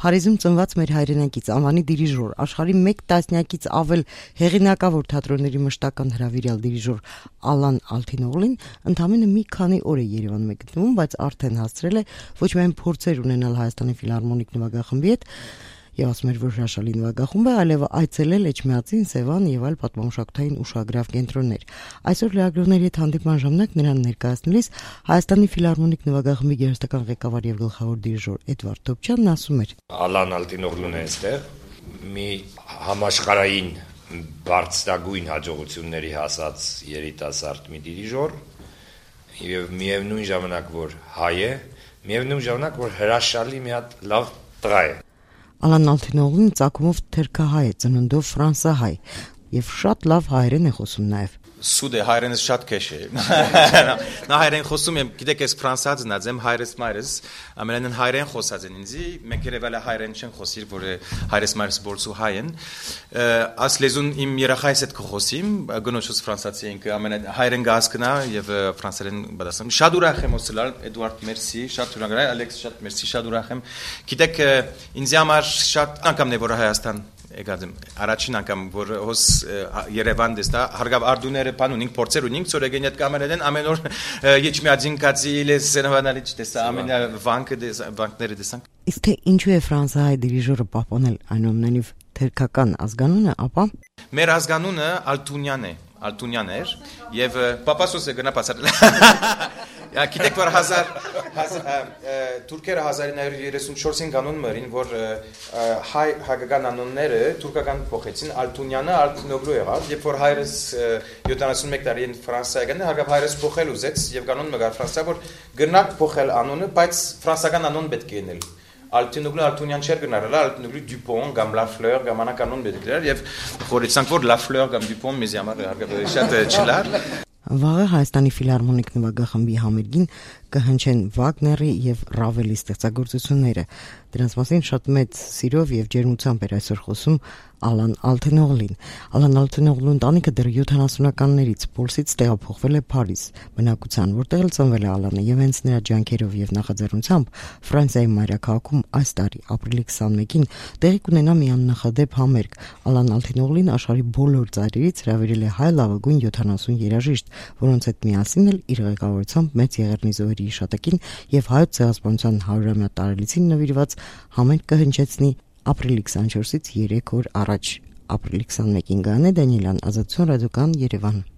Փարիզում ծնված մեր հայրենակից անվանի դիրիժոր, աշխարհի 1 տասնյակից ավել հեղինակավոր թատրոնների մշտական հրավիրյալ դիրիժոր Ալան Ալթինօղլին ընդամենը մի քանի օր է Երևանում է գտնվում, բայց արդեն հասցրել է ոչ միայն փորձեր ունենալ Հայաստանի ֆիլհարմոնիկ նվագախմբի հետ եւ ասում էր, որ հրաշալի նվագախումբ է, այլև այցելել Էջմիածին, Սևան եւ այլ պատմամշակութային ուշագրավ կենտրոններ։ Այսօր լրագրողների հետ հանդիպման ժամանակ նրան ներկայացնելիս Հայաստանի ֆիլհարմոնիկ նվագախմբի գերստական ղեկավար եւ գլխավոր դիրիժոր Էդվարդ Թոփչյանն ասում էր. Ալան Ալթինօղլուն է այստեղ մի համաշխարհային բարձրագույն հաջողությունների հասած երիտասարդ մի դիրիժոր եւ միևնույն ժամանակ որ հայ է, միևնույն ժամանակ որ հրաշալի մի հատ լավ տղա է։ Ալան Ալթինօղլին ծագումով թուրքահայ է, ծնունդով ֆրանսահայ եւ շատ լավ հայերեն է խոսում նաեւ։ Սուտ է, հայերենս շատ քեշ է։ Նա հայերեն խոսում եմ, գիտեք, ես ֆրանսիացի եմ, հայրս մայրս, ամենայն հայերեն խոսած են ինձի, մենք երևալ հայերեն չեն խոսիր, որ հայրս մայրս բոլսու հայ են։ Աս լեզուն իմ երախայիս հետ կխոսիմ, գնոջս ֆրանսիացի ենք, ամենայն հայերեն գասկնա եւ ֆրանսերեն բադասեմ։ Շատ ուրախ եմ ասել, Էդվարդ, մերսի, շատ ուրախ եմ, Ալեքս, շատ մերսի, շատ ուրախ եմ։ Գիտեք, ինձ համար շատ անգամն է որ Հայաստան եկածեմ, առաջին անգամ որ հոս Երևան դեստա հարգավ արդուները բան ունենք փորձեր ունենք ծորեգեն այդ կամերեն ամեն օր Էջմիածին կացի լեսենվանալի չտեսա ամեն վանկները տեսանք։ Իսկ թե ինչու է ֆրանսահայ դիրիժորը պահպանել այնուամենայնիվ թուրքական ազգանունը, ապա մեր ազգանունը Ալթունյան էր եւ պապասոս է գնա բացատրել։ Գիտեք որ թուրքերը 1934-ին կանոն մերին որ հայ հագական անունները թուրքական փոխեցին Ալթունյանը Ալթինօղլու եղավ եւ որ հայրս 71 տարի են Ֆրանսիա գնա հագավ հայրս փոխել ուզեց եւ կանոն մգար Ֆրանսիա որ գնաք փոխել անունը բայց ֆրանսիական անուն պետք է լինել Ալթինօղլու Ալթունյան չէր գնարել Ալթինօղլու Դյուպոն կամ Լաֆլeur կամ անկանոն պետք էր եւ խորեցանք որ Լաֆլeur կամ Դյուպոն մեզ համար հագավ շատ չլար Վաղը Հայաստանի ֆիլհարմոնիկ նվագախմբի համերգին կհնչեն Վագների եւ Ռավելի ստեղծագործությունները։ Դրանց մասին շատ մեծ սիրով եւ ջերմությամբ էր այսօր խոսում Ալան Ալթինօղլին։ Ալան Ալթինօղլու ընտանիքը դեռ 70-ականներից Պոլսից տեղափոխվել է Փարիզ, բնակության, որտեղ էլ ծնվել է Ալանը եւ հենց նրա ջանքերով եւ նախաձեռնությամբ Ֆրանսիայի մայրաքաղաքում այս տարի ապրիլի 21-ին տեղի կունենա մի աննախադեպ համերգ։ Ալան Ալթինօղլին աշխարհի բոլոր ծայրերից հրավիրել է հայ լավագույն 70 երաժիշտ, որոնց հետ միասին էլ իր ղեկավարությամբ մեծ եղեռնի զոհերի հիշատակին եւ հայոց ցեղասպանության 100-ամյա տարելիցին նվիրված համերգ կհնչեցնի ապրիլի 24-ից 3 օր առաջ։ Ապրիլի 21-ին գանե Դանիելյան, Ազատություն ռադիոկան, Երևան։